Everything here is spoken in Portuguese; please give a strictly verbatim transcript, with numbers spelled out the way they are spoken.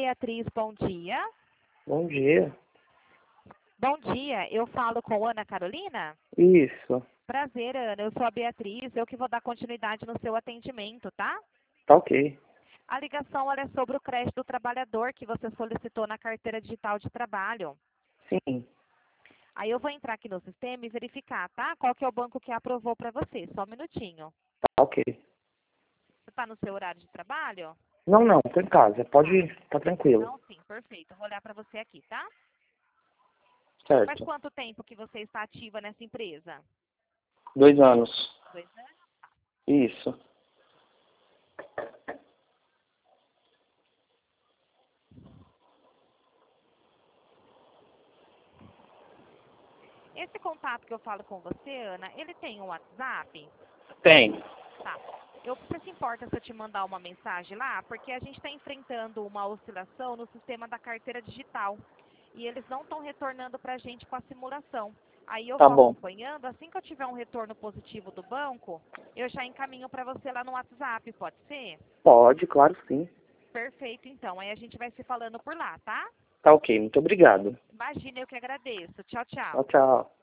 Beatriz, bom dia. Bom dia. Bom dia, eu falo com Ana Carolina? Isso. Prazer, Ana, eu sou a Beatriz, eu que vou dar continuidade no seu atendimento, tá? Tá ok. A ligação ela é sobre o crédito do trabalhador que você solicitou na carteira digital de trabalho. Sim. Aí eu vou entrar aqui no sistema e verificar, tá? Qual que é o banco que aprovou para você, só um minutinho. Tá ok. Você está no seu horário de trabalho? Não, não, tô em casa. Pode ir, tá tranquilo. Não, sim, perfeito. Eu vou olhar para você aqui, tá? Faz Certo. quanto tempo que você está ativa nessa empresa? Dois anos. Dois anos? Isso. Esse contato que eu falo com você, Ana, ele tem um WhatsApp? Tem. Tá. Eu, você se importa se eu te mandar uma mensagem lá? Porque a gente está enfrentando uma oscilação no sistema da carteira digital. E eles não estão retornando para a gente com a simulação. Aí eu Tá vou bom. acompanhando. Assim que eu tiver um retorno positivo do banco, eu já encaminho para você lá no WhatsApp, pode ser? Pode, claro que sim. Perfeito, então. Aí a gente vai se falando por lá, tá? Tá ok, muito obrigado. Imagina, eu que agradeço. Tchau, Tchau, tchau. tchau.